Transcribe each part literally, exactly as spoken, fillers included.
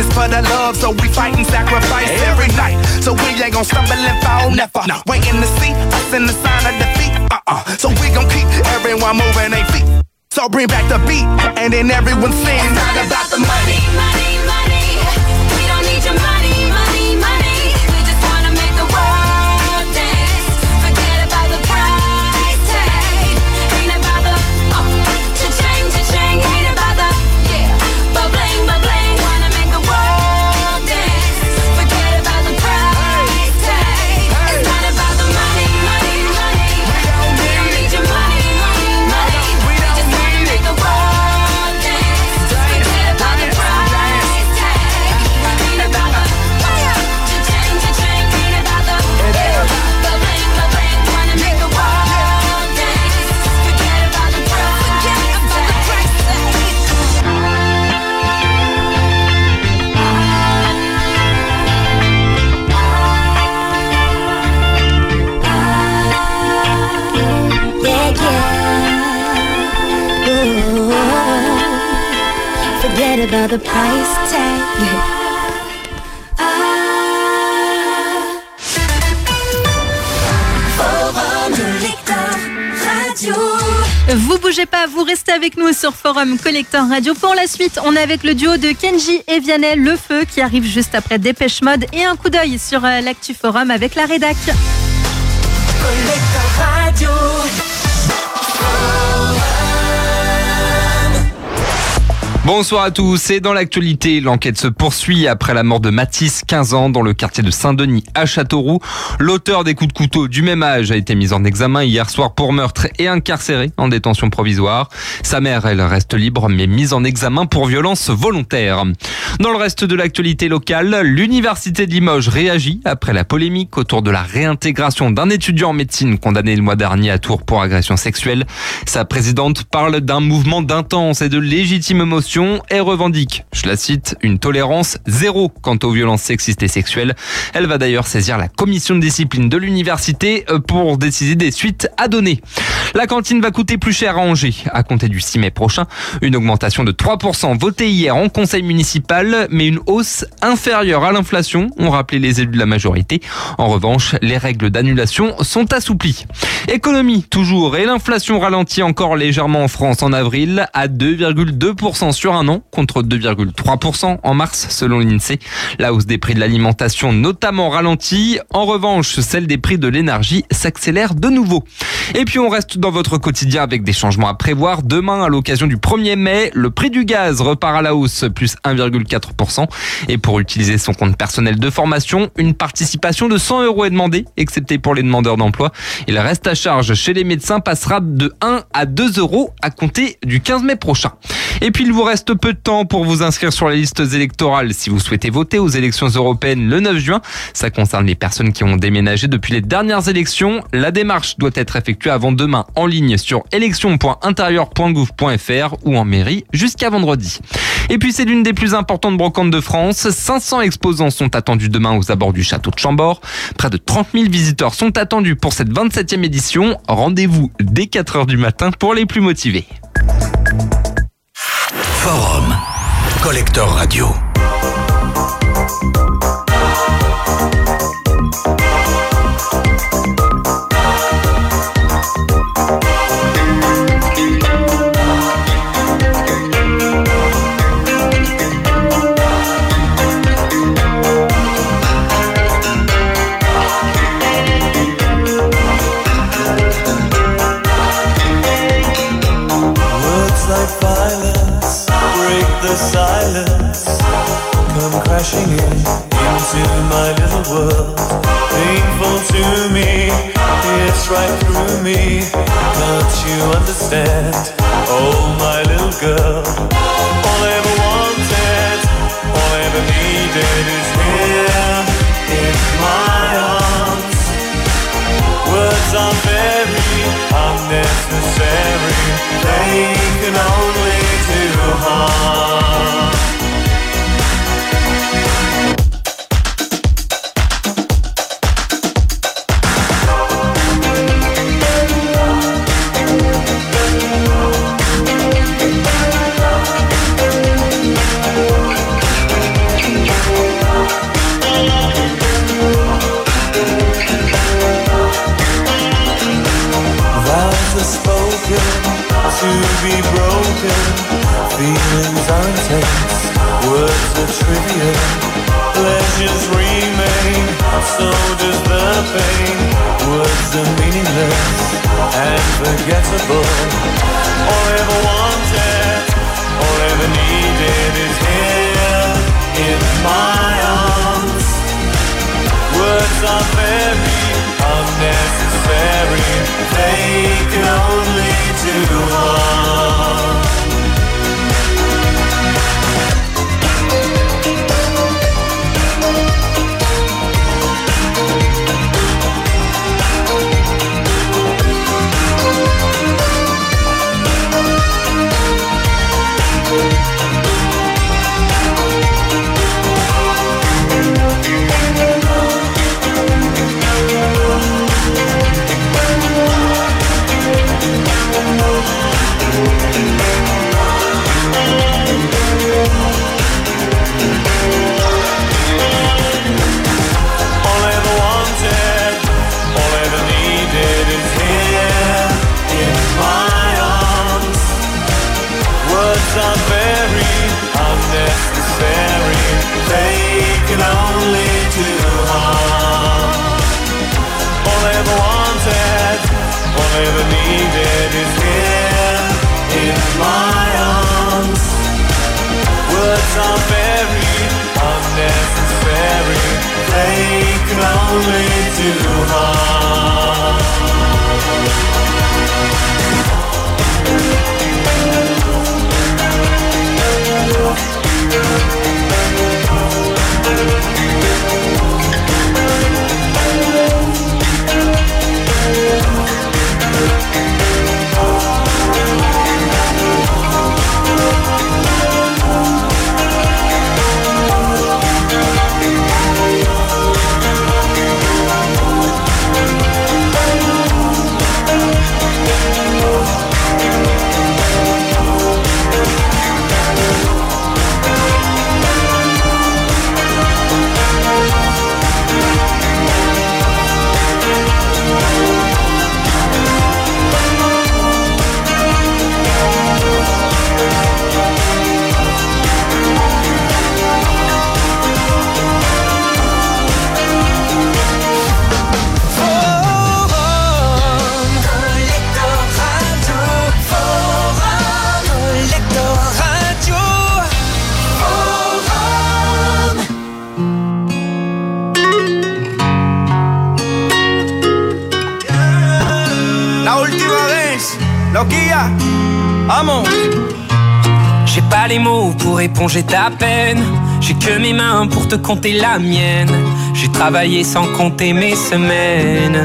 this for the love, so we fight and sacrifice every night. So we ain't gon' stumble and fall, never. No. Waiting to see us in the sign of defeat. Uh-uh. So we gon' keep everyone moving their feet. So bring back the beat, and then everyone sings. It's not about the money, money, money. We don't need your money, money, money. We just wanna make the world dance. Forget about the price tag. Ain't about the oh, cha-ching, cha-ching. Ain't about the yeah, ba-bling, ba-bling. Wanna make the world dance. Forget about the price tag. It's not about the money, money, money. We don't need your money, money, money. We just wanna make the world dance. Forget about the price tag. Ain't about the cha-ching, cha-ching. Ain't about the yeah, ba-bling, ba-bling. Wanna make the world dance. Forget about the price tag. Yeah, yeah. Ooh, forget about the price tag. Ah. Forum Collector Radio. Vous bougez pas, vous restez avec nous sur Forum Collector Radio. Pour la suite, on est avec le duo de Kenji et Vianney, Le Feu, qui arrive juste après Dépêche Mode, et un coup d'œil sur euh, l'actu Forum avec la rédac. Collector Radio. Bonsoir à tous, et dans l'actualité, l'enquête se poursuit après la mort de Mathis, quinze ans, dans le quartier de Saint-Denis à Châteauroux. L'auteur des coups de couteau du même âge a été mis en examen hier soir pour meurtre et incarcéré en détention provisoire. Sa mère, elle, reste libre mais mise en examen pour violence volontaire. Dans le reste de l'actualité locale, l'université de Limoges réagit après la polémique autour de la réintégration d'un étudiant en médecine condamné le mois dernier à Tours pour agression sexuelle. Sa présidente parle d'un mouvement d'intense et de légitime émotion et revendique, je la cite, une tolérance zéro quant aux violences sexistes et sexuelles. Elle va d'ailleurs saisir la commission de discipline de l'université pour décider des suites à donner. La cantine va coûter plus cher à Angers à compter du six mai prochain. Une augmentation de trois pour cent votée hier en conseil municipal, mais une hausse inférieure à l'inflation, ont rappelé les élus de la majorité. En revanche, les règles d'annulation sont assouplies. Économie toujours, et l'inflation ralentit encore légèrement en France en avril à deux virgule deux pour cent sur un an contre deux virgule trois pour cent en mars selon l'INSEE. La hausse des prix de l'alimentation notamment ralentit. En revanche, celle des prix de l'énergie s'accélère de nouveau. Et puis on reste dans votre quotidien avec des changements à prévoir. Demain, à l'occasion du premier mai, le prix du gaz repart à la hausse, plus un virgule quatre pour cent. Et pour utiliser son compte personnel de formation, une participation de cent euros est demandée, excepté pour les demandeurs d'emploi. Et le reste à charge chez les médecins passera de un à deux euros à compter du quinze mai prochain. Et puis il vous reste peu de temps pour vous inscrire sur les listes électorales si vous souhaitez voter aux élections européennes le neuf juin. Ça concerne les personnes qui ont déménagé depuis les dernières élections. La démarche doit être effectuée avant demain en ligne sur élections point intérieur point gouv point fr ou en mairie jusqu'à vendredi. Et puis c'est l'une des plus importantes brocantes de France. cinq cents exposants sont attendus demain aux abords du château de Chambord. Près de trente mille visiteurs sont attendus pour cette vingt-septième édition. Rendez-vous dès quatre heures du matin pour les plus motivés. Forum Collector Radio. The silence come crashing in into my little world. Painful to me, it's right through me. Can't you understand? Oh, my little girl. All I ever wanted, all I ever needed is here in my arms. Words are very unnecessary. They can only do harm. be broken. Feelings are intense, words are trivial. Pleasures remain, so does the pain. Words are meaningless and forgettable. All I ever wanted, all I ever needed is here in my arms. Words are very unnecessary, they can only do harm. Are very unnecessary, they can only do harm. All I ever wanted, all I ever needed is here in my arms. Words are very unnecessary, they can only do harm. J'ai pas les mots pour éponger ta peine, j'ai que mes mains pour te compter la mienne. J'ai travaillé sans compter mes semaines.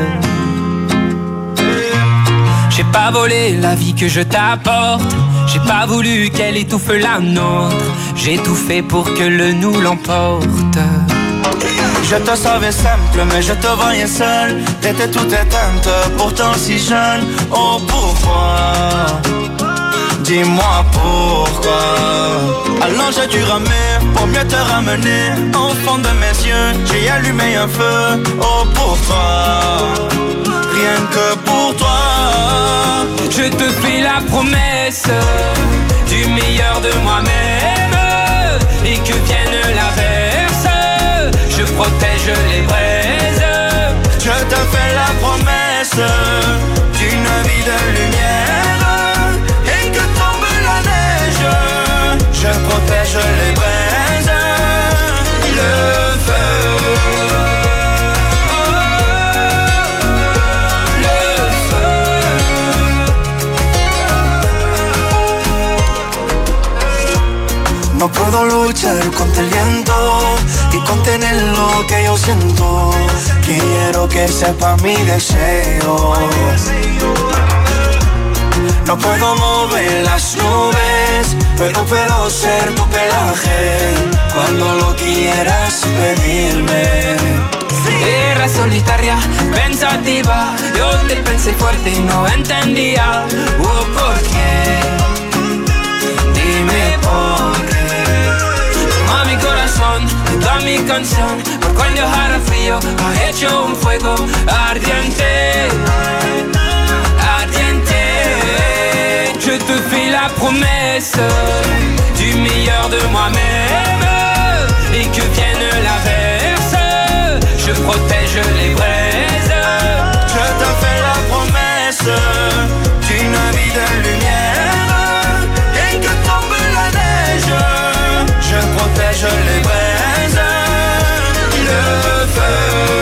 J'ai pas volé la vie que je t'apporte, j'ai pas voulu qu'elle étouffe la nôtre. J'ai tout fait pour que le nous l'emporte. Je te savais simple, mais je te voyais seul. T'étais toute éteinte, pourtant si jeune. Oh pourquoi? Dis-moi pourquoi. Alors j'ai dû ramer pour mieux te ramener. Au fond de mes yeux, j'ai allumé un feu. Oh pour toi, rien que pour toi. Je te fais la promesse du meilleur de moi-même. Et que vienne l'averse, je protège les braises. Je te fais la promesse d'une vie de lumière. Et que tombe la neige, je protège les braises. Le feu, le feu. No puedo luchar contra el viento y contener lo que yo siento. Quiero que sepa mi deseo. No puedo mover las nubes, pero puedo ser tu pelaje cuando lo quieras pedirme. Era solitaria, pensativa, yo te pensé fuerte y no entendía. Oh, ¿por qué? Dime por qué. Toma mi corazón, toda mi canción, por cuando hará frío, ha hecho un fuego ardiente, ardiente. Je te fais la la promesse du meilleur de moi-même. Et que vienne l'averse, je protège les braises. Je te fais la promesse d'une vie de lumière. Et que tombe la neige, je protège les braises. Le feu.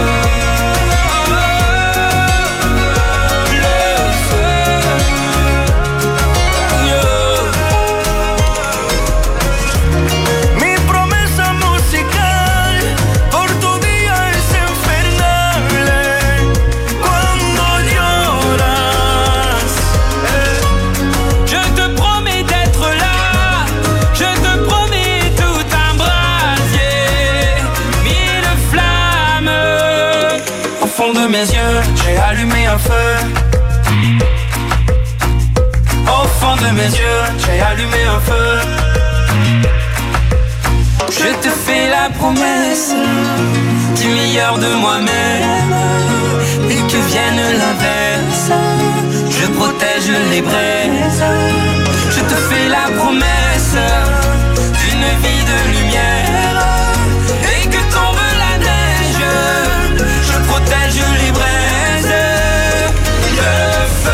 Mes yeux, j'ai allumé un feu. Au fond de mes yeux, j'ai allumé un feu. Je te fais la promesse du meilleur de moi-même. Et que vienne l'inverse, je protège les braises. Je te fais la promesse d'une vie de lumière. Et que tombe la neige, je protège les braises. Le feu.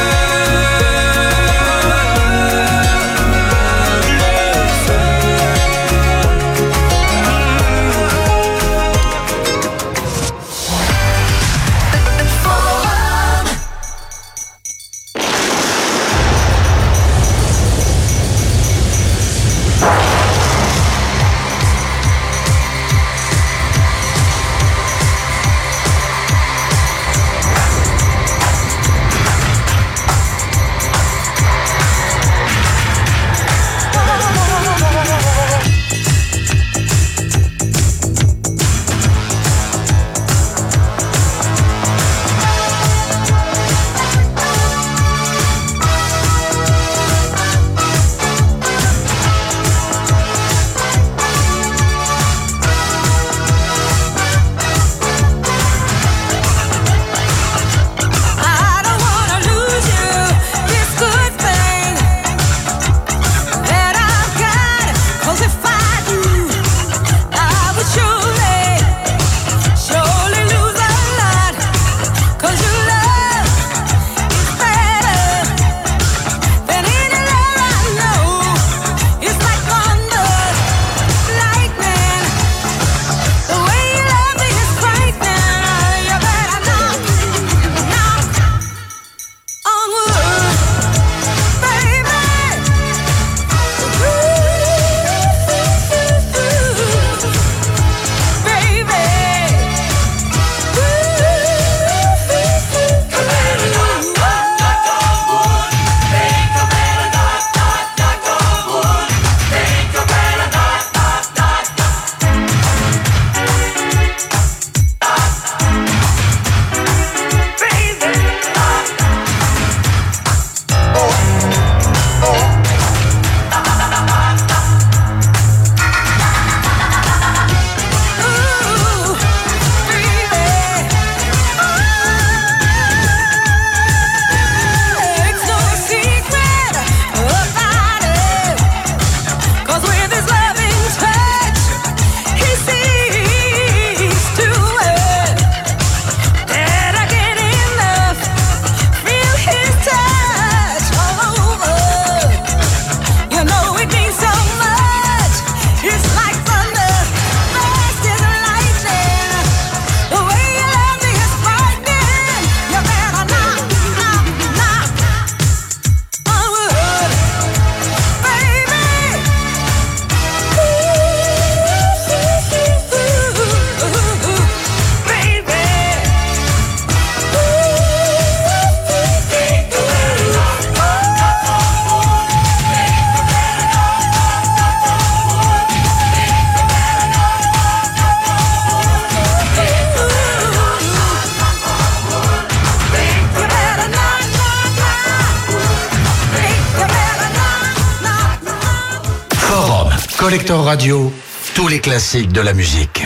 Collector Radio, tous les classiques de la musique.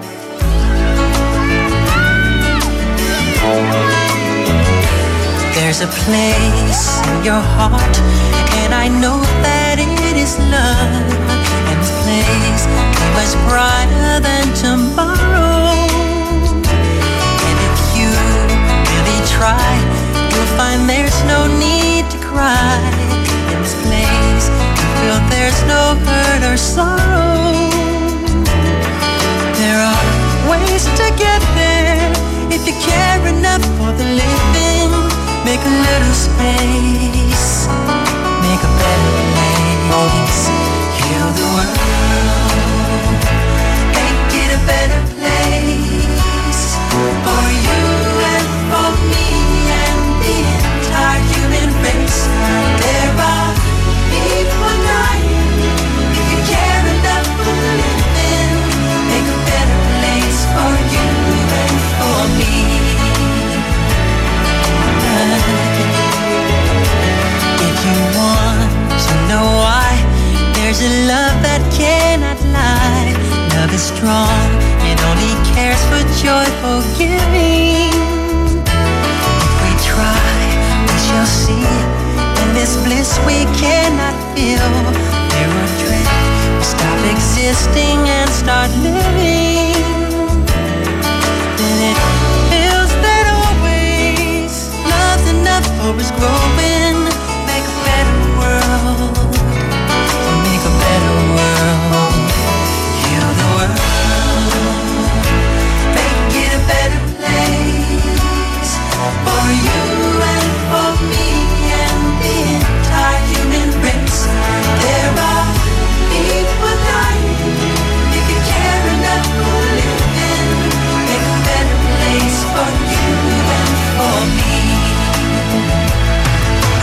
There's There's a place in your heart, and I know that it is love. And this place is much brighter than tomorrow. And if you really try, you'll find there's no need to cry. In this place, you feel there's no hurt or sorrow. There are ways to get there if you care enough for the living. Make a little space, make a better place. Heal the world, make it a better place. For you and for me and the entire human race. There are people dying. If you care enough for the living, make a better place for you and for me. If you want to know why, there's a love that cannot lie. Love is strong, it only cares for joyful giving. If we try, we shall see. In this bliss we cannot feel, there will drift, we stop existing and start living. Then it feels that always love's enough for us growing. Make a better world, make a better world. Heal the world, make it a better place. For you and for me and the entire human race. There are people dying. If you care enough for living, make a better place for you and for me.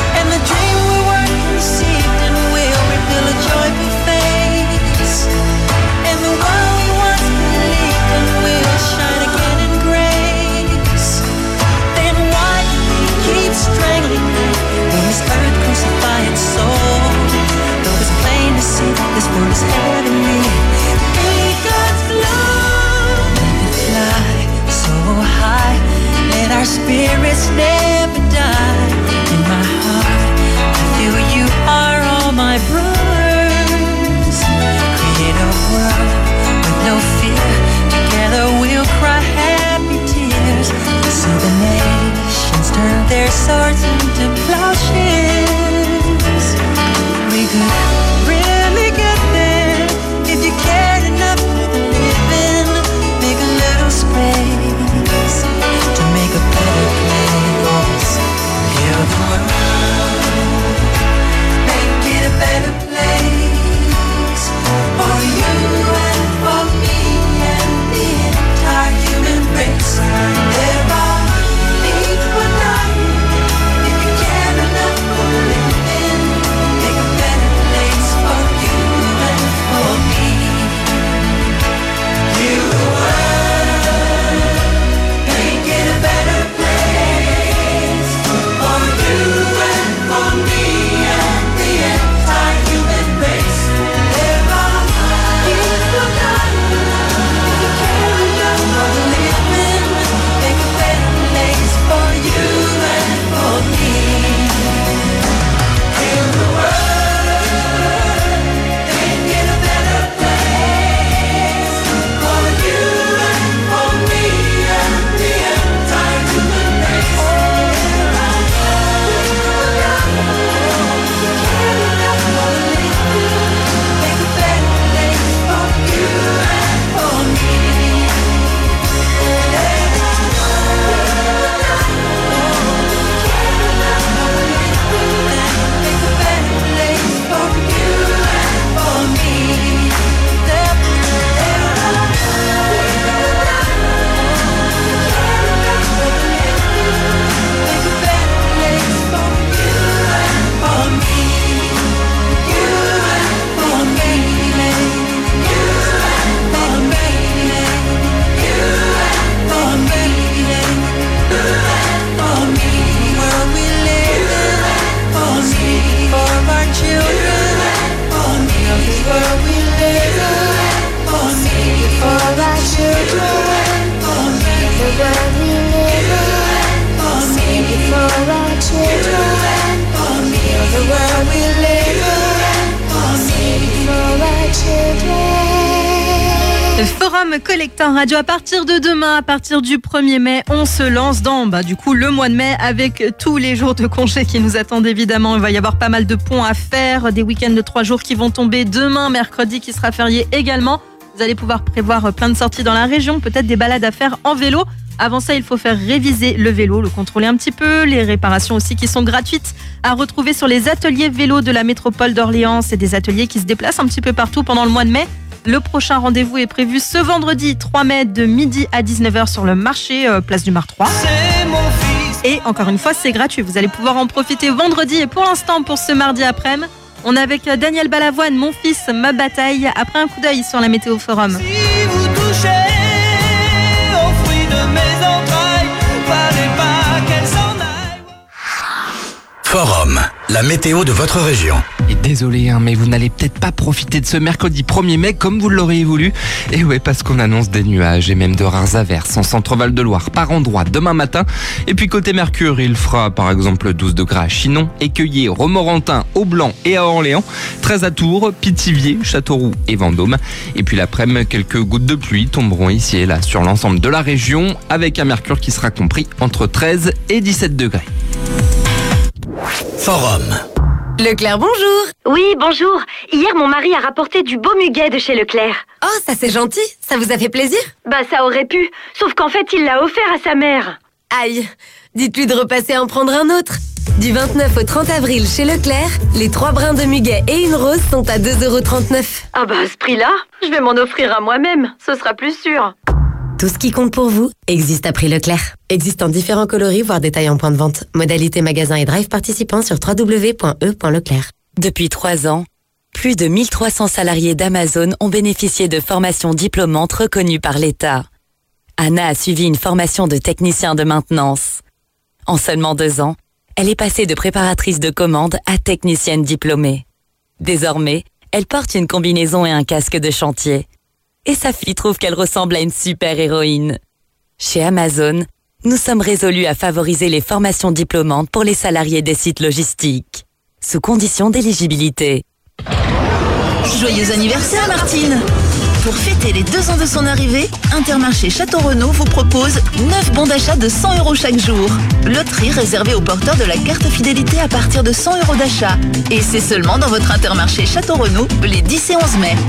Forum Collector Radio, à partir de demain, à partir du premier mai, on se lance dans bah, du coup le mois de mai avec tous les jours de congé qui nous attendent évidemment. Il va y avoir pas mal de ponts à faire, des week-ends de trois jours qui vont tomber demain, mercredi qui sera férié également. Vous allez pouvoir prévoir plein de sorties dans la région, peut-être des balades à faire en vélo. Avant ça, il faut faire réviser le vélo, le contrôler un petit peu, les réparations aussi qui sont gratuites à retrouver sur les ateliers vélo de la métropole d'Orléans. C'est des ateliers qui se déplacent un petit peu partout pendant le mois de mai. Le prochain rendez-vous est prévu ce vendredi trois mai de midi à dix-neuf heures sur le marché euh, Place du Mar trois. Et encore une fois, c'est gratuit. Vous allez pouvoir en profiter vendredi. Et pour l'instant, pour ce mardi après-midi, on est avec Daniel Balavoine, Mon fils, ma bataille. Après un coup d'œil sur la Météo Forum. Si vous touchez au fruit de mes entrailles, fallait pas qu'elle s'en aille. Forum, la météo de votre région. Et désolé, hein, mais vous n'allez peut-être pas profiter de ce mercredi premier mai comme vous l'auriez voulu. Et ouais, parce qu'on annonce des nuages et même de rares averses en centre-val de Loire par endroit demain matin. Et puis côté Mercure, il fera par exemple douze degrés à Chinon, Écueillé, Romorantin, Aublanc et à Orléans, treize à Tours, Pithiviers, Châteauroux et Vendôme. Et puis l'après-midi, quelques gouttes de pluie tomberont ici et là sur l'ensemble de la région avec un Mercure qui sera compris entre treize et dix-sept degrés. Forum. Leclerc, bonjour. Oui, bonjour. Hier, mon mari a rapporté du beau muguet de chez Leclerc. Oh, ça c'est gentil. Ça vous a fait plaisir? Bah, ça aurait pu. Sauf qu'en fait, il l'a offert à sa mère. Aïe. Dites-lui de repasser en prendre un autre. Du vingt-neuf au trente avril chez Leclerc, les trois brins de muguet et une rose sont à deux euros trente-neuf. Ah bah, à ce prix-là, je vais m'en offrir à moi-même. Ce sera plus sûr. Tout ce qui compte pour vous existe à prix Leclerc. Existe en différents coloris, voire détails en point de vente. Modalité magasin et drive participants sur w w w point e point leclerc. Depuis trois ans, plus de mille trois cents salariés d'Amazon ont bénéficié de formations diplômantes reconnues par l'État. Anna a suivi une formation de technicien de maintenance. En seulement deux ans, elle est passée de préparatrice de commande à technicienne diplômée. Désormais, elle porte une combinaison et un casque de chantier. Et sa fille trouve qu'elle ressemble à une super-héroïne. Chez Amazon, nous sommes résolus à favoriser les formations diplômantes pour les salariés des sites logistiques, sous condition d'éligibilité. Joyeux anniversaire Martine! Pour fêter les deux ans de son arrivée, Intermarché Château Renaud vous propose neuf bons d'achat de cent euros chaque jour. Loterie réservée aux porteurs de la carte fidélité à partir de cent euros d'achat. Et c'est seulement dans votre Intermarché Château Renaud les dix et onze mai.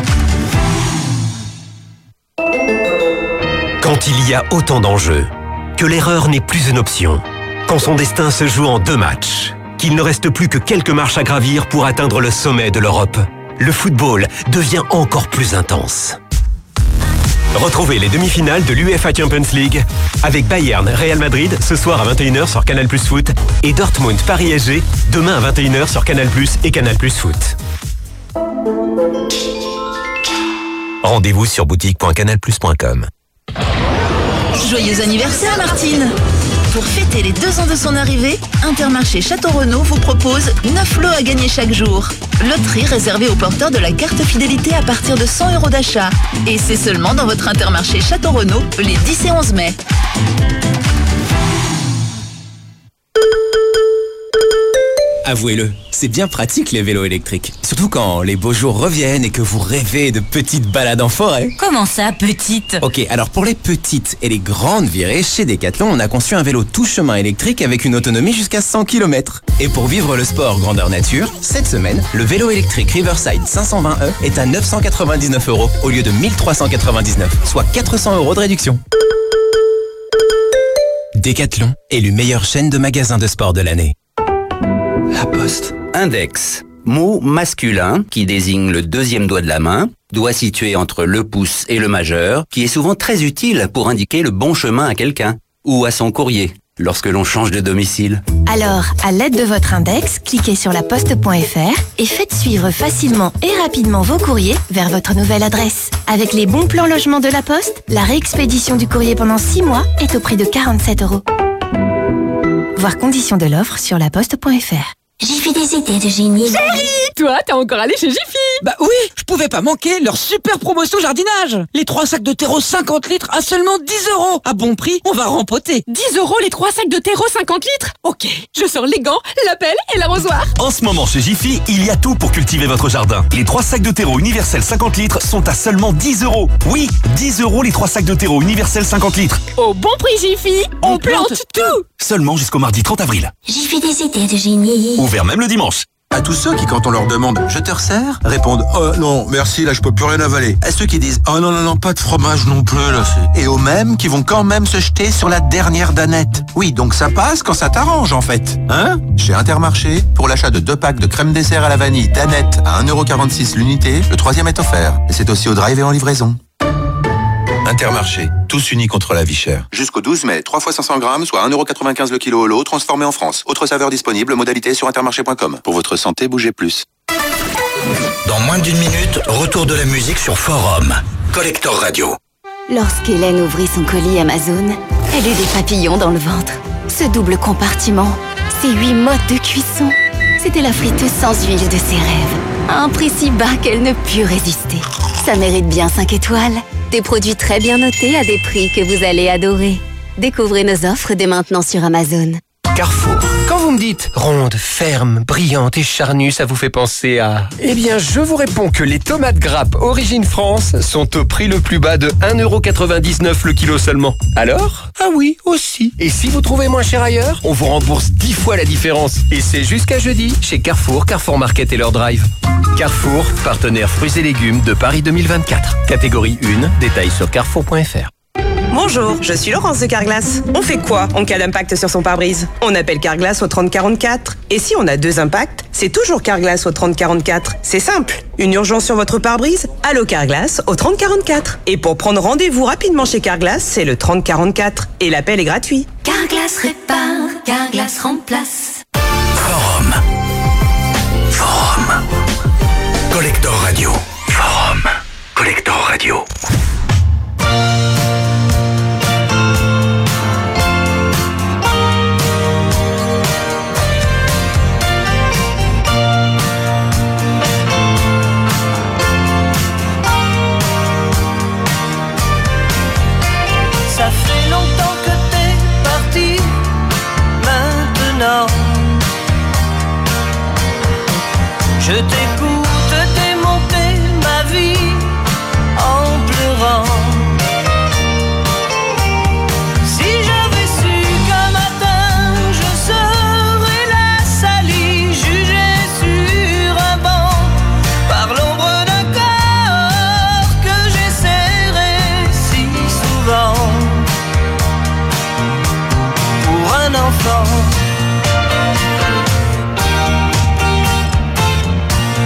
Quand il y a autant d'enjeux, que l'erreur n'est plus une option, quand son destin se joue en deux matchs, qu'il ne reste plus que quelques marches à gravir pour atteindre le sommet de l'Europe, le football devient encore plus intense. Retrouvez les demi-finales de l'U E F A Champions League avec Bayern Real Madrid ce soir à vingt et une heures sur Canal Plus Foot et Dortmund Paris S G demain à vingt et une heures sur Canal Plus et Canal Plus Foot. Rendez-vous sur boutique point canal plus point com. Joyeux anniversaire Martine! Pour fêter les deux ans de son arrivée, Intermarché Château Renaud vous propose neuf lots à gagner chaque jour. Loterie réservée aux porteurs de la carte fidélité à partir de cent euros d'achat. Et c'est seulement dans votre Intermarché Château Renaud les dix et onze mai. Avouez-le, c'est bien pratique les vélos électriques. Surtout quand les beaux jours reviennent et que vous rêvez de petites balades en forêt. Comment ça, petite? Ok, alors pour les petites et les grandes virées, chez Decathlon, on a conçu un vélo tout chemin électrique avec une autonomie jusqu'à cent kilomètres. Et pour vivre le sport grandeur nature, cette semaine, le vélo électrique Riverside cinq cent vingt E est à neuf cent quatre-vingt-dix-neuf euros au lieu de mille trois cent quatre-vingt-dix-neuf, soit quatre cents euros de réduction. Decathlon, élu meilleure chaîne de magasins de sport de l'année. La Poste. Index. Mot masculin qui désigne le deuxième doigt de la main, doigt situé entre le pouce et le majeur, qui est souvent très utile pour indiquer le bon chemin à quelqu'un ou à son courrier lorsque l'on change de domicile. Alors, à l'aide de votre index, cliquez sur laposte point f r et faites suivre facilement et rapidement vos courriers vers votre nouvelle adresse. Avec les bons plans logement de la Poste, la réexpédition du courrier pendant six mois est au prix de quarante-sept euros. Voir conditions de l'offre sur laposte point f r. Jiffy des idées de génie. Chérie, toi, t'es encore allé chez Jiffy? Bah oui, je pouvais pas manquer leur super promotion jardinage. Les trois sacs de terreau cinquante litres à seulement dix euros. À bon prix, on va rempoter. dix euros les trois sacs de terreau cinquante litres? Ok, je sors les gants, la pelle et l'arrosoir. En ce moment chez Jiffy, il y a tout pour cultiver votre jardin. Les trois sacs de terreau universels cinquante litres sont à seulement dix euros. Oui, dix euros les trois sacs de terreau universels cinquante litres. Au bon prix Jiffy, on, on plante, plante tout. Seulement jusqu'au mardi trente avril. Jiffy des idées de génie. Ouvert même le dimanche. À tous ceux qui, quand on leur demande « Je te resserre ?» répondent « Oh non, merci, là je peux plus rien avaler ». À ceux qui disent « Oh non, non, non, pas de fromage non plus, là c'est... » Et aux mêmes qui vont quand même se jeter sur la dernière danette. Oui, donc ça passe quand ça t'arrange en fait. Hein ? Chez Intermarché, pour l'achat de deux packs de crème dessert à la vanille danette à un euro quarante-six l'unité, le troisième est offert. Et c'est aussi au drive et en livraison. Intermarché, tous unis contre la vie chère. Jusqu'au douze mai, trois fois cinq cents grammes, soit un euro quatre-vingt-quinze le kilo au lot, transformé en France. Autre saveur disponible, modalité sur intermarché point com. Pour votre santé, bougez plus. Dans moins d'une minute, retour de la musique sur Forum. Collector Radio. Lorsqu'Hélène ouvrit son colis Amazon, elle eut des papillons dans le ventre. Ce double compartiment, ces huit modes de cuisson, c'était la friteuse sans huile de ses rêves. À un prix si bas qu'elle ne put résister. Ça mérite bien cinq étoiles. Des produits très bien notés à des prix que vous allez adorer. Découvrez nos offres dès maintenant sur Amazon. Carrefour. Quand vous me dites ronde, ferme, brillante et charnue, ça vous fait penser à... Eh bien, je vous réponds que les tomates grappes Origine France sont au prix le plus bas de un euro quatre-vingt-dix-neuf le kilo seulement. Alors ? Ah oui, aussi. Et si vous trouvez moins cher ailleurs, on vous rembourse dix fois la différence. Et c'est jusqu'à jeudi chez Carrefour, Carrefour Market et leur drive. Carrefour, partenaire fruits et légumes de Paris deux mille vingt-quatre. Catégorie un, détails sur carrefour point f r. Bonjour, je suis Laurence de Carglass. On fait quoi en cas d'impact sur son pare-brise? On appelle Carglass au trente quarante-quatre. Et si on a deux impacts, c'est toujours Carglass au trente quarante-quatre. C'est simple. Une urgence sur votre pare-brise? Allô Carglass au trente quarante-quatre. Et pour prendre rendez-vous rapidement chez Carglass, c'est le trente quarante-quatre. Et l'appel est gratuit. Carglass répare, Carglass remplace. Forum. Forum. Collector Radio. Forum. Collector Radio. Ça fait longtemps que t'es parti, maintenant je t'écoute démonter ma vie en pleurant. Si j'avais su qu'un matin je serais la salie, jugée sur un banc par l'ombre d'un corps que j'ai serré si souvent pour un enfant.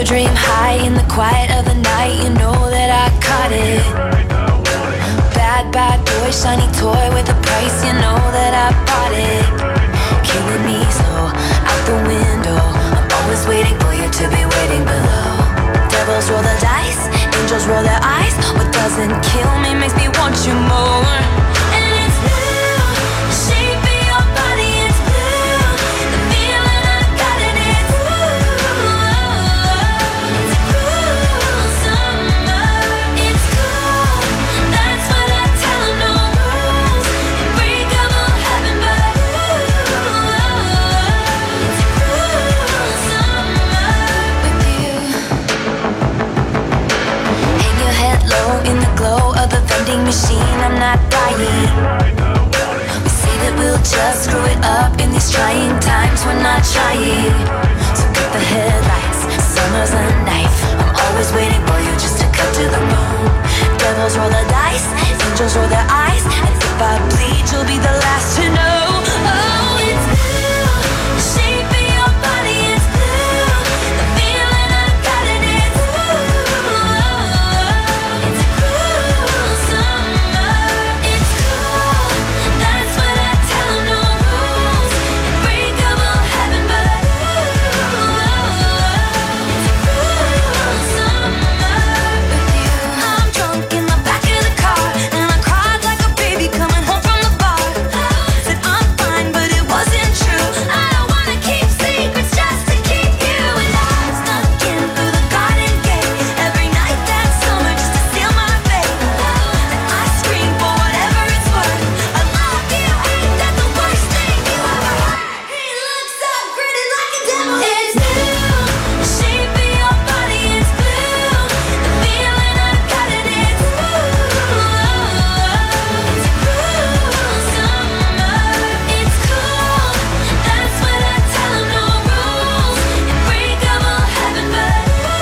dream high in the quiet of the night. You know that I caught it. Bad, bad boy, shiny toy with a price. You know that I bought it. Killing me slow, out the window. I'm always waiting for you to be waiting below. Devils roll the dice, angels roll their eyes. What doesn't kill me makes me want you more. And it's blue, the shape of your body is blue. The feeling I got in it's blue. It's cool summer, it's cool. That's what I tell 'em, no rules. Unbreakable heaven, but ooh, it's cool summer with you. Hang your head low in the glow of the vending machine. I'm not dying. We say that we'll just screw it up in these trying times. We're not trying. So cut the headlights. Summer's a knife. I'm always waiting for you just to cut to the bone. Devils roll the dice. Angels roll their eyes. And if I bleed, you'll be the last to know. Oh, it's blue. The shape of your body is blue. The feeling I got in it's blue. It's cool summer. It's cool. That's what I tell 'em, no rules. Unbreakable heaven, but ooh, it's cool summer with you. I'm drunk in the back of the car, and I cried like a baby coming home from the bar. Said I'm fine, but it wasn't true. I don't wanna keep secrets just to keep you. And I snuck in through the garden gate every night that summer just to seal my fate. And I scream for whatever it's worth. I love you, ain't that the worst thing you ever heard? He looks so pretty like a devil. It's blue, the shape of your body is blue. The feeling I got in it's blue. It's cool summer, it's cool. That's what I tell 'em, no rules. Unbreakable heaven, but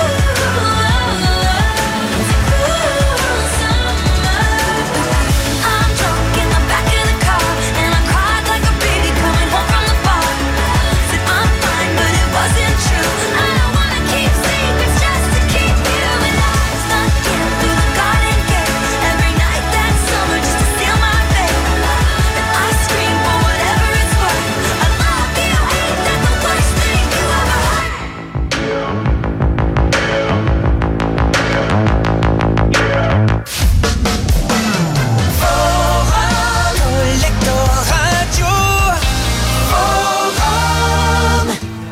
ooh, it's cool summer. I'm drunk in the back of the car, and I cried like a baby coming home from the bar. Said I'm fine, but it wasn't true. I don't wanna keep secrets just to keep you. And I snuck in through the garden gate every night that summer just to seal my fate. And I scream for whatever it's worth. I love you, ain't that the worst thing you ever heard? Collector Radio Forum.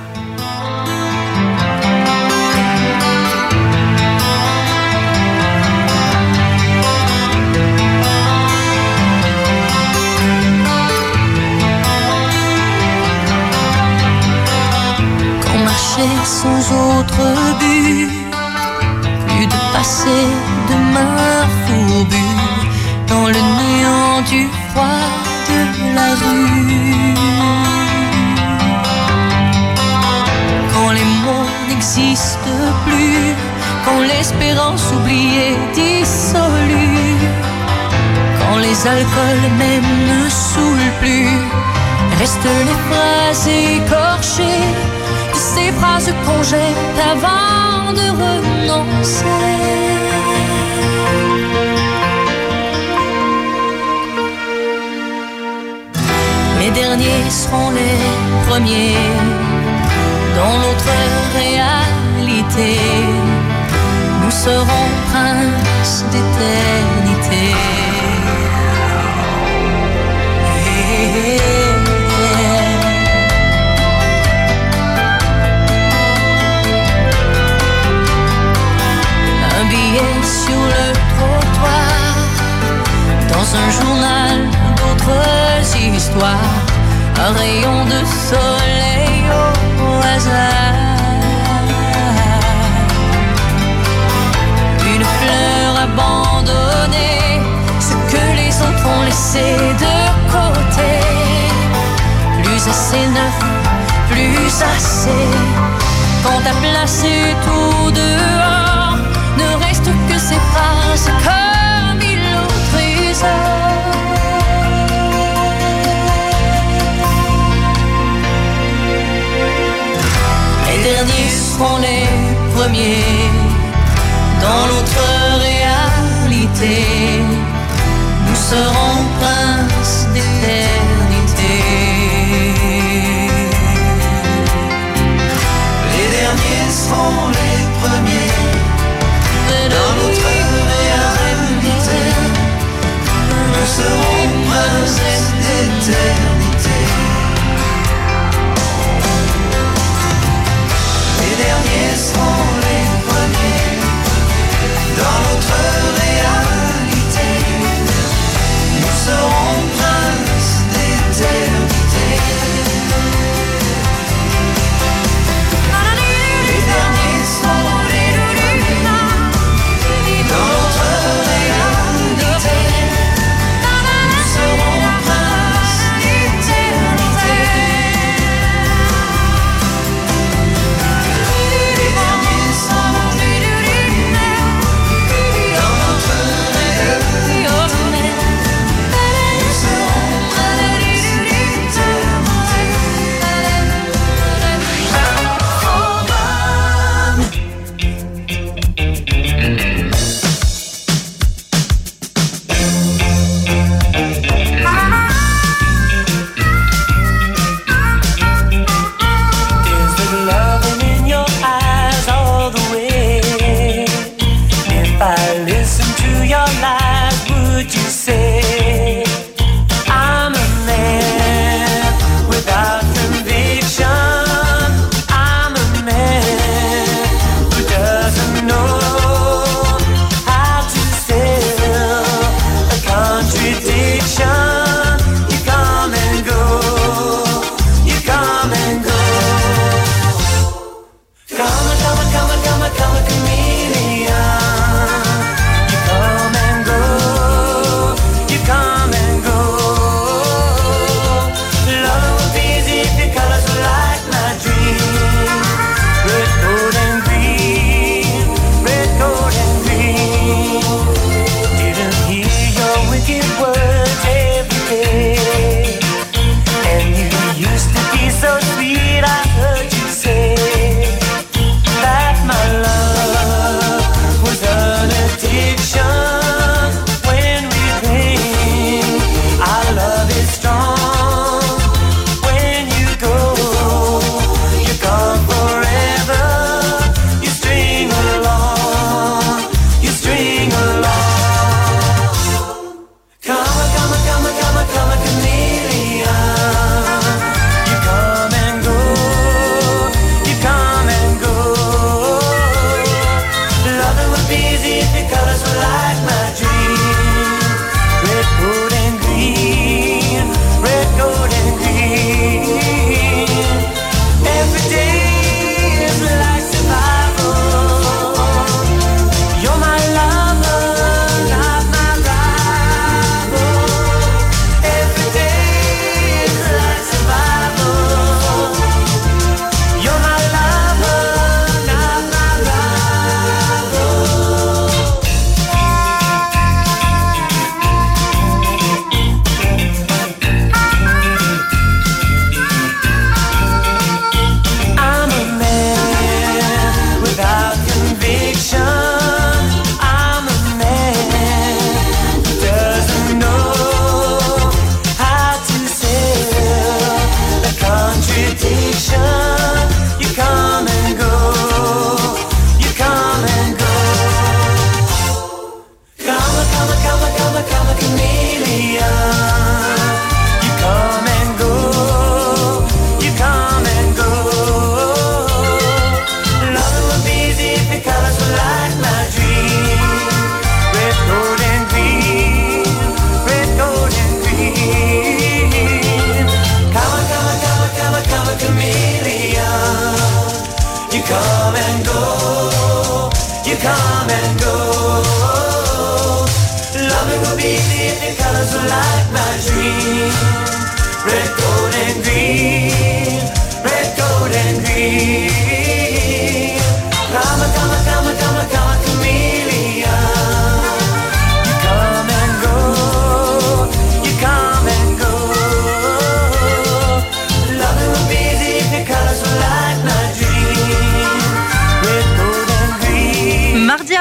Qu'on marchait sans autre but, plus de passé, de main fourbue, dans le néant du froid de la rue. Quand les mots n'existent plus, quand l'espérance oubliée dissolue, quand les alcools même ne saoulent plus, restent les phrases écorchées de ces phrases qu'on jette avant de renoncer. Les derniers seront les premiers dans notre réalité. Nous serons princes d'éternité. Un billet sur le trottoir, dans un journal d'autres histoires, un rayon de soleil au hasard, une fleur abandonnée, ce que les autres ont laissé de côté, plus assez neuf, plus assez, quand t'as placé tout dehors, ne reste que ces phrases comme il au trésor. Les derniers seront les premier. Dans l'autre réalité, nous serons princes d'éternité. Les derniers seront les premiers. Dans l'autre réalité, nous serons princes d'éternité. Les derniers seront les premiers. Dans notre réalité, nous serons princes d'éternité. Les derniers seront les premiers. Dans notre réalité, nous serons princes d'éternité. Les derniers seront les premiers. Dans notre réalité, nous serons princes Is there loving in your eyes all the way? If I listen to your lies, would you say I'm a man without conviction? I'm a man who doesn't know how to sell a contradiction. You come and go, you come and go. Come a, come a, come a, come a, come a chameleon. You come and go, you come and go. Love will be easy if your colors were like my dream. Red, gold and green, red, gold and green. Didn't hear your wicked words every day. And you used to be so sweet, I heard you say that my love was an addiction. When we drink, our love is strong. When you go, you're gone forever. You string along, you string along. Come a, come a, come a, come a, come a chameleon. You come and go, you come and go. Loving would be easy if your colors were like my dream. Red, gold and green, red, gold and green. Every day is like survival. You're my lover, not my rival. Every day is like survival. You're my lover, not my rival. I'm a man without conviction. I'm a man who doesn't know how to sell a contradiction. You come and go, you come and go. Come a, come a, come a, come a, come a chameleon. You come and go, you come and go. Loving would be easy if your colors were like my dream. Red, gold and green, red, gold and green. Come a, come a, come a, come a, come a chameleon. You come and go, you come and go. Loving would be easy if your colors were like my dream. Red, gold and green, red, gold and green. Come a, come a, come a, come a, come a chameleon. You come and go, you come and go. Loving would be easy if your colors were like my dream. Red, gold and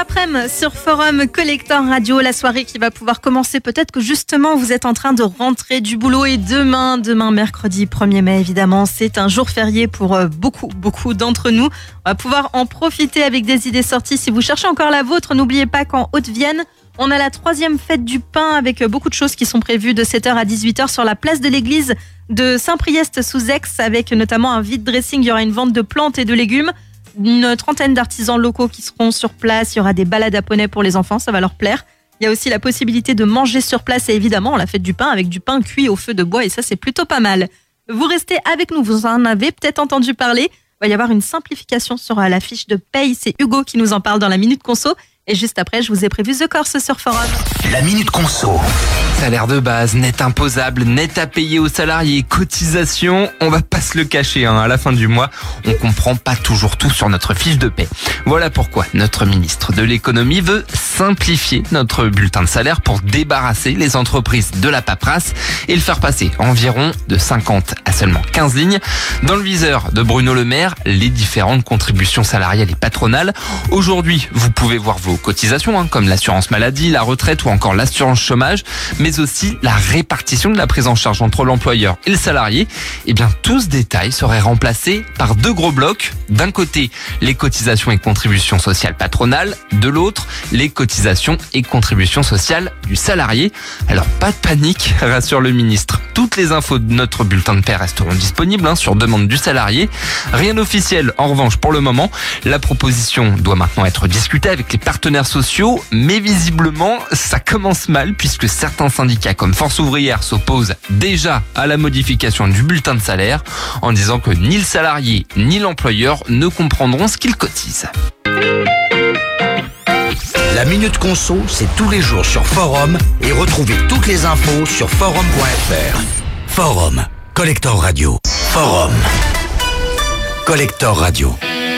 après-midi sur Forum Collector Radio, la soirée qui va pouvoir commencer. Peut-être que justement vous êtes en train de rentrer du boulot et demain, demain mercredi premier mai évidemment, c'est un jour férié pour beaucoup, beaucoup d'entre nous. On va pouvoir en profiter avec des idées sorties. Si vous cherchez encore la vôtre, n'oubliez pas qu'en Haute-Vienne, on a la troisième fête du pain avec beaucoup de choses qui sont prévues de sept heures à dix-huit heures sur la place de l'église de Saint-Priest-sous-Aix avec notamment un vide dressing. Il y aura une vente de plantes et de légumes. Une trentaine d'artisans locaux qui seront sur place. Il y aura des balades à poney pour les enfants, ça va leur plaire. Il y a aussi la possibilité de manger sur place et évidemment la fête du pain avec du pain cuit au feu de bois et ça c'est plutôt pas mal. Vous restez avec nous, vous en avez peut-être entendu parler. Il va y avoir une simplification sur la fiche de paye. C'est Hugo qui nous en parle dans la Minute Conso. Et juste après, je vous ai prévu The Corse sur Forum. La Minute Conso. Salaire de base, net imposable, net à payer aux salariés, cotisation, on va pas se le cacher, hein, à la fin du mois, on comprend pas toujours tout sur notre fiche de paie. Voilà pourquoi notre ministre de l'économie veut simplifier notre bulletin de salaire pour débarrasser les entreprises de la paperasse et le faire passer environ de cinquante à seulement quinze lignes. Dans le viseur de Bruno Le Maire, les différentes contributions salariales et patronales. Aujourd'hui, vous pouvez voir vos cotisations, hein, comme l'assurance maladie, la retraite ou encore l'assurance chômage, mais aussi la répartition de la prise en charge entre l'employeur et le salarié. Eh bien, tout ce détail serait remplacé par deux gros blocs. D'un côté, les cotisations et contributions sociales patronales. De l'autre, les cotisations et contributions sociales du salarié. Alors, pas de panique, rassure le ministre. Toutes les infos de notre bulletin de paie resteront disponibles hein, sur demande du salarié. Rien d'officiel, en revanche, pour le moment. La proposition doit maintenant être discutée avec les partenaires sociaux, mais visiblement, ça commence mal puisque certains syndicats comme Force Ouvrière s'opposent déjà à la modification du bulletin de salaire en disant que ni le salarié ni l'employeur ne comprendront ce qu'ils cotisent. La Minute Conso, c'est tous les jours sur Forum et retrouvez toutes les infos sur forum point f r. Forum, Collector Radio. Forum, Collector Radio.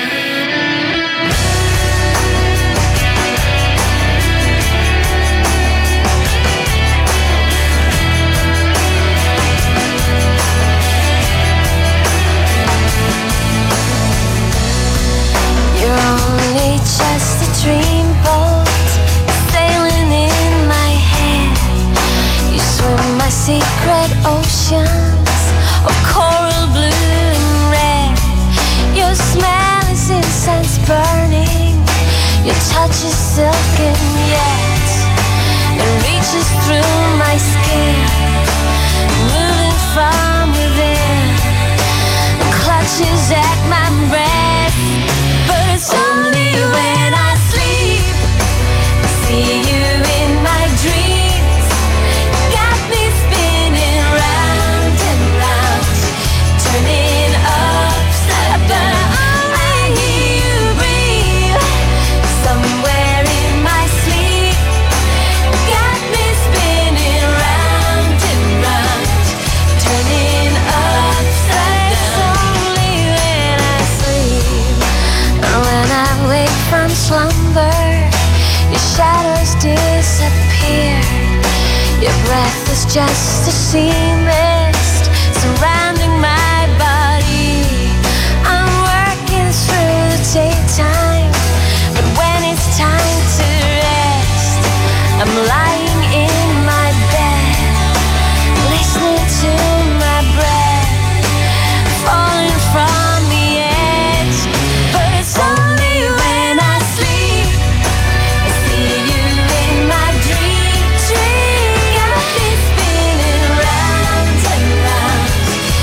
Just a dreamboat sailing in my head. You swim my secret oceans of coral blue and red. Your smell is incense burning. Your touch is silken yet it reaches through my skin, moving from within, clutches at my breath. But it's only when I sleep, I see you in my dreams. Got me spinning round and round, turning upside down. I hear you breathe somewhere in my sleep. Got me spinning round and round, turning upside down. It's only when I sleep. When I wake from slumber, your shadows disappear. Your breath is just a sea mist surrounding my body. I'm working through the daytime, but when it's time to rest, I'm lying in my bed, listening to my breath, falling from the edge. But it's only when I sleep, I see you in my dream. Dream got me spinning round and round,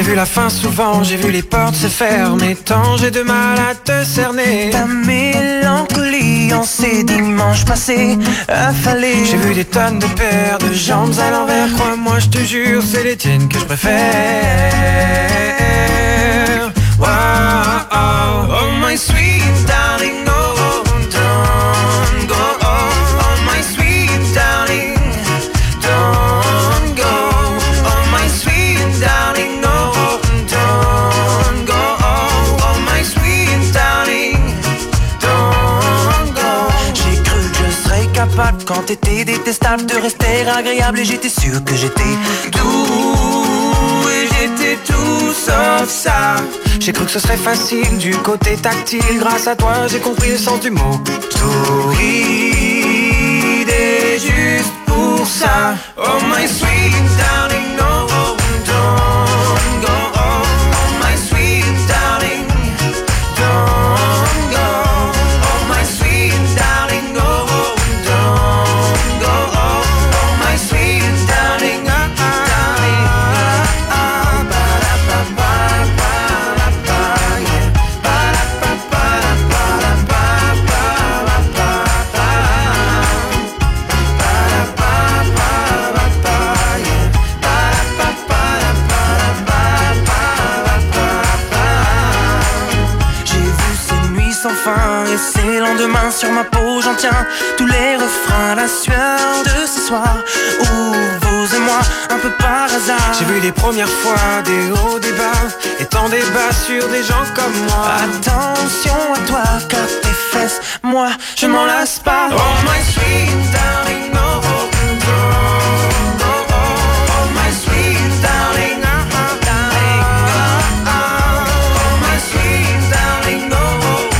vu la fin souvent, j'ai vu les portes se fermer. Tant j'ai de mal à te cerner. Ta mélancolie en ces dimanches passés affalés. J'ai vu des tonnes de paires de jambes à l'envers. Crois-moi, je te jure, c'est les tiennes que je préfère. Wow, oh, oh my sweet darling, oh, don't go. Oh my sweet darling, don't go. Oh my sweet darling, oh, don't go. Oh my sweet darling, don't go. J'ai cru que je serais capable quand t'étais détestable de rester agréable et j'étais sûr que j'étais doux et j'étais tout sauf ça. J'ai cru que ce serait facile du côté tactile. Grâce à toi j'ai compris le sens du mot torride. Et juste pour ça, oh my sweet darling, no, don't go. Oh my sweet darling, don't go. Oh my sweet darling, no, don't go. Oh my sweet darling, ah, darling, ah, ah, ba-da-ba-ba. Et ces lendemains sur ma peau, j'en tiens tous les refrains, la sueur de ce soir où vous et moi, un peu par hasard. J'ai vu les premières fois des hauts, des bas, et tant débats sur des gens comme moi. Attention à toi, car tes fesses, moi, je m'en lasse pas. Oh my sweet darling, no, don't go. Oh my sweet darling, ah, ah, darling, ah, ah. Oh my sweet darling, no.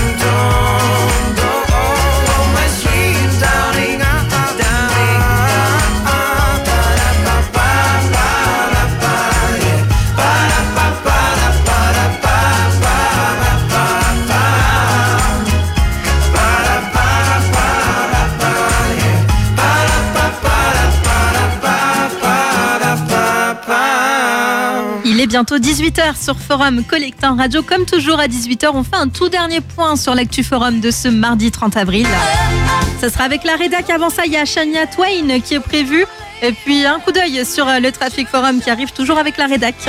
Il est bientôt dix-huit heures sur Forum Collector Radio. Comme toujours à dix-huit heures, on fait un tout dernier point sur l'actu Forum de ce mardi trente avril. Ça sera avec la rédac. Avant ça, il y a Shania Twain qui est prévu. Et puis un coup d'œil sur le Trafic Forum qui arrive toujours avec la rédac.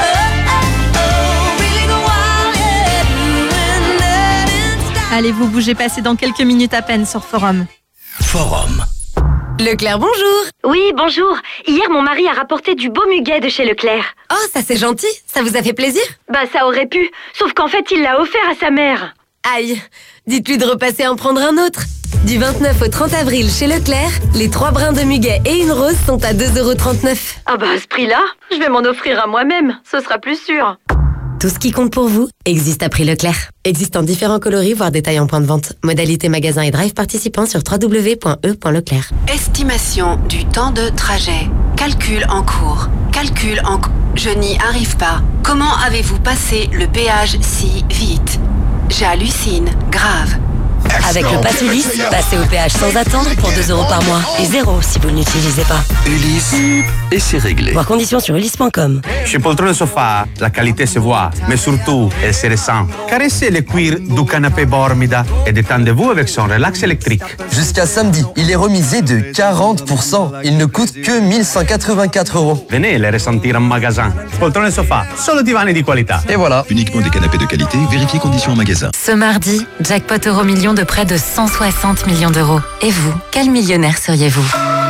Allez, vous bougez pas, c'est dans quelques minutes à peine sur Forum. Forum. Leclerc, bonjour. Oui, bonjour. Hier, mon mari a rapporté du beau muguet de chez Leclerc. Oh, ça c'est gentil. Ça vous a fait plaisir? Bah, ça aurait pu. Sauf qu'en fait, il l'a offert à sa mère. Aïe. Dites-lui de repasser en prendre un autre. Du vingt-neuf au trente avril chez Leclerc, les trois brins de muguet et une rose sont à deux euros trente-neuf. Ah bah, à ce prix-là, je vais m'en offrir à moi-même. Ce sera plus sûr. Tout ce qui compte pour vous existe à prix Leclerc. Existe en différents coloris, voire détails en point de vente. Modalité magasin et drive participants sur w w w point e point leclerc. Estimation du temps de trajet. Calcul en cours. Calcul en cours. Je n'y arrive pas. Comment avez-vous passé le péage si vite? J'hallucine. Grave. Avec le pass Ulysse, passez au péage sans attendre pour deux euros par mois et zéro si vous ne l'utilisez pas. Ulysse, et c'est réglé. Voir conditions sur ulysse point com. Chez Poltrone Sofa, la qualité se voit, mais surtout, elle se ressent. Caressez le cuir du canapé Bormida et détendez-vous avec son relax électrique. Jusqu'à samedi, il est remisé de quarante pour cent. Il ne coûte que mille cent quatre-vingt-quatre euros. Venez le ressentir en magasin. Poltrone Sofa, solo divani di qualità. Et voilà. Uniquement des canapés de qualité, vérifiez conditions en magasin. Ce mardi, jackpot euro million de près de cent soixante millions d'euros. Et vous, quel millionnaire seriez-vous?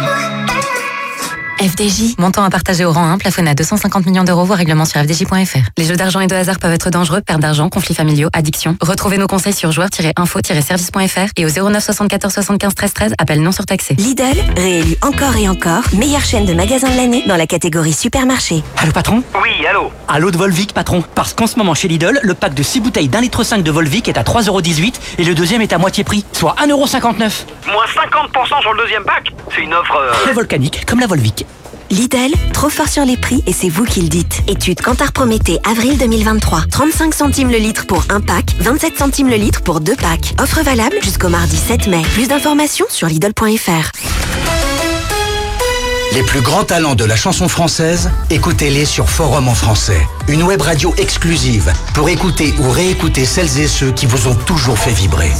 F D J, montant à partager au rang un, plafonné à deux cent cinquante millions d'euros, voire règlement sur f d j point f r. Les jeux d'argent et de hasard peuvent être dangereux, perte d'argent, conflits familiaux, addiction. Retrouvez nos conseils sur joueurs tiret info tiret service point f r et au zéro neuf soixante-quatorze soixante-quinze treize treize, appel non surtaxé. Lidl, réélu encore et encore, meilleure chaîne de magasins de l'année dans la catégorie supermarché. Allô patron? Oui, allô. Allô de Volvic patron. Parce qu'en ce moment chez Lidl, le pack de six bouteilles d'un litre cinq de Volvic est à trois euros dix-huit et le deuxième est à moitié prix, soit un euro cinquante-neuf. Moins cinquante pour cent sur le deuxième pack. C'est une offre... Euh... Très volcanique, comme la Volvic. Lidl, trop fort sur les prix et c'est vous qui le dites. Étude Kantar Prométhée, avril deux mille vingt-trois. trente-cinq centimes le litre pour un pack, vingt-sept centimes le litre pour deux packs. Offre valable jusqu'au mardi sept mai. Plus d'informations sur Lidl point f r. Les plus grands talents de la chanson française, écoutez-les sur Forum en français. Une web radio exclusive pour écouter ou réécouter celles et ceux qui vous ont toujours fait vibrer.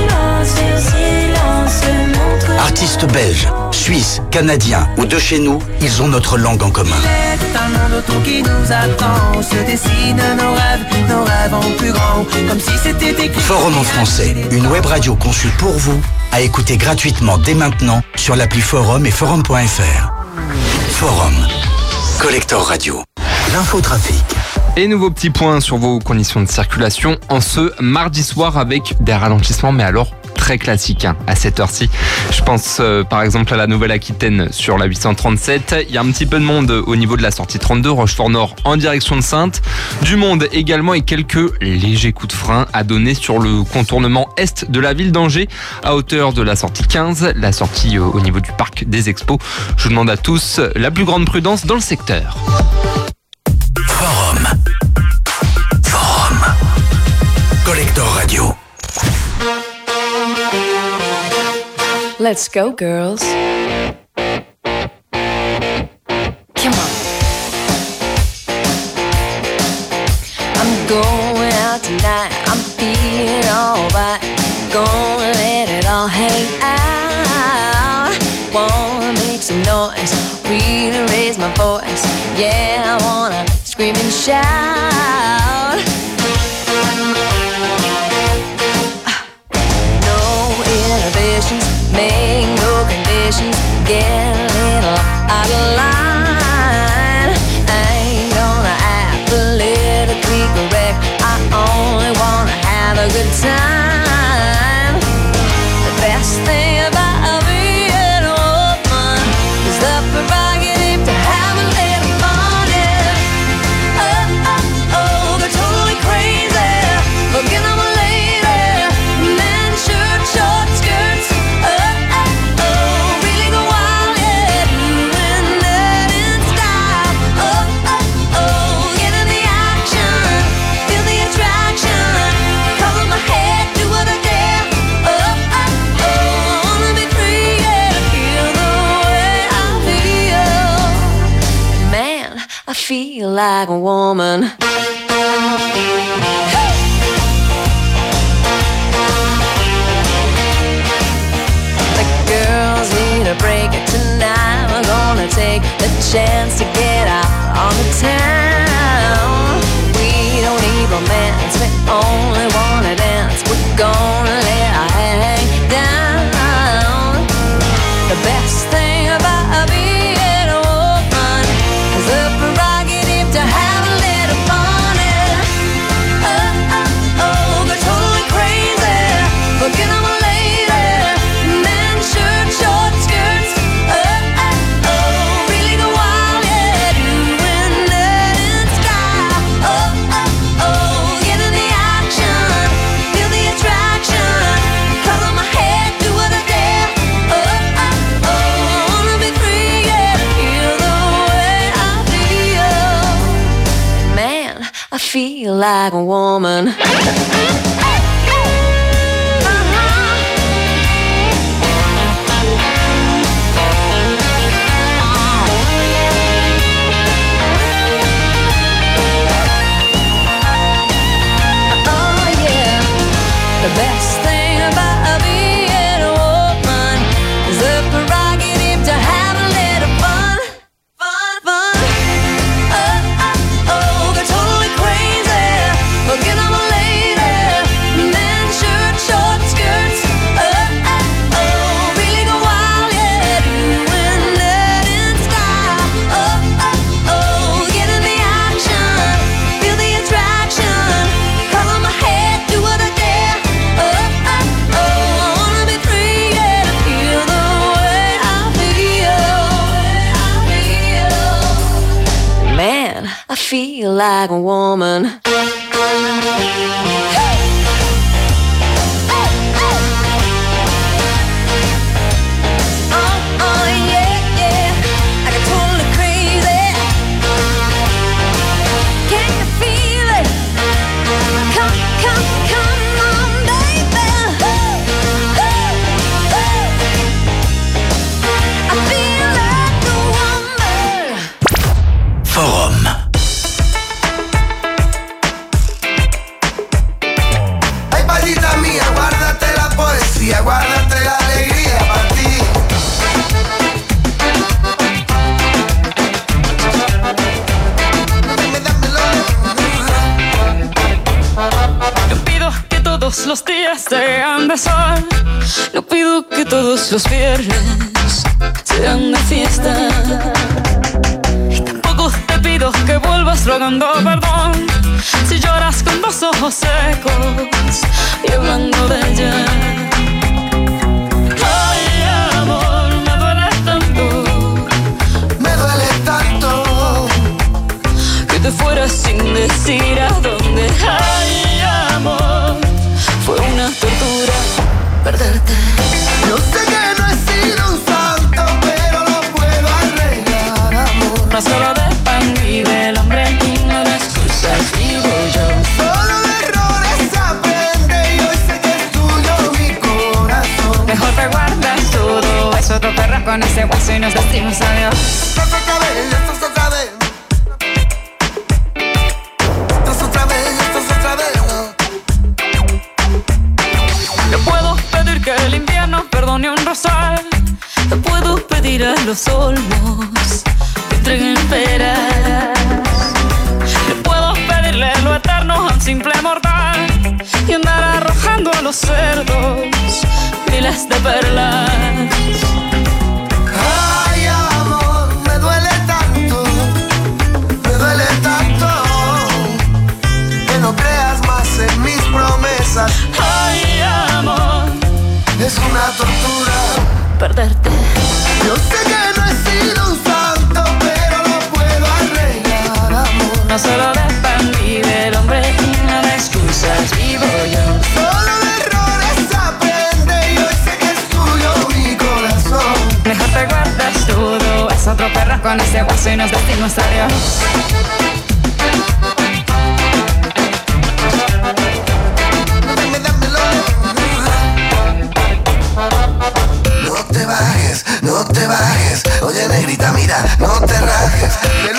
Artistes belges, suisses, canadiens ou de chez nous, ils ont notre langue en commun. C'est un monde autour qui nous attend, où se dessinent nos rêves, nos rêves en plus grand, comme si c'était écrit. Forum en français, une web radio conçue pour vous, à écouter gratuitement dès maintenant sur l'appli Forum et forum point f r. Forum, Collector Radio, l'infotrafic. Et nouveau petit point sur vos conditions de circulation en ce mardi soir avec des ralentissements, mais alors très classiques hein, à cette heure-ci. Je pense euh, par exemple à la Nouvelle-Aquitaine sur la huit cent trente-sept. Il y a un petit peu de monde au niveau de la sortie trente-deux, Rochefort-Nord en direction de Saintes. Du monde également et quelques légers coups de frein à donner sur le contournement est de la ville d'Angers à hauteur de la sortie quinze, la sortie euh, au niveau du parc des Expos. Je vous demande à tous la plus grande prudence dans le secteur. Forum. Forum. Collector Radio. Let's go, girls. Come on. I'm going out tonight. I'm feeling alright. Gonna let it all hang out. Wanna make some noise. Really raise my voice. Yeah, I wanna scream and shout. No inhibitions. Make no conditions, get a little out of line. I ain't gonna act politically correct. I only wanna have a good time. The best thing about being a woman is the prerogative to have a little fun. Yeah. Oh, oh, oh, they're totally crazy. Forget I'm a lady. Men, shirt, short skirts. I feel like a woman. The girls need a break tonight. We're gonna take the chance to get out on the town. We don't need romance, we only wanna dance. We're gonna let our hair hang down. The best thing about being a woman is the prerogative to have a little fun. Yeah. Oh, oh, oh, they're totally crazy. Forget I'm a lady. Men, shirt, short skirts. Oh, oh, oh, really go wild, yeah. Doing that in sky. Oh, oh, oh, get in the action. Feel the attraction. Color my hair, do what I dare. Oh, oh, oh, I wanna be free, yeah. Feel the way I feel. Man, I feel like a woman. The best thing about being a woman is the prerogative to have a little fun, fun, fun. Oh, oh, oh, they're totally crazy. Forget I'm a lady. Men, shirt, short skirts. Oh, oh, oh, really go wild, yeah. Doing that in style. Oh, oh, oh, get in the action. Feel the attraction. Color my hair, do what I dare. Man, I feel like a woman. I feel like the one. un beso. No pido que todos los viernes sean de fiesta. Y tampoco te pido que vuelvas rogando perdón si lloras con los ojos secos y hablando de ella. Ay, amor, me duele tanto, Me duele tanto que te fueras sin decir a dónde. Ay, amor, fue una tortura perderte. Yo sé que no he sido un santo, pero lo puedo arreglar, amor. No solo de pan vive el hombre y no de excusas vivo yo. Solo de errores se aprende y hoy sé que es tuyo mi corazón. Mejor te guardas todo, es otro perro con ese hueso y nos decimos adiós. Esto es otra vez, esto es otra vez. Esto es otra vez, esto es otra vez. Te puedo pedir que el invierno perdone un rosal. Te puedo pedir a los olmos que entreguen peras. Te puedo pedirle lo eterno a un simple mortal y andar arrojando a los cerdos miles de perlas. Ay, amor, me duele tanto, me duele tanto que no creas más en mis promesas. Ay, amor, es una tortura perderte. Yo sé que no he sido un santo, pero lo puedo arreglar, amor. No solo de pan vive el hombre y no de excusas vivo yo. Solo de errores se aprende y hoy sé que es tuyo mi corazón. Mejor te guardas todo, es otro perro con ese hueso y nos decimos adiós. No te bajes, no te bajes. Oye, negrita, mira, no te rajes.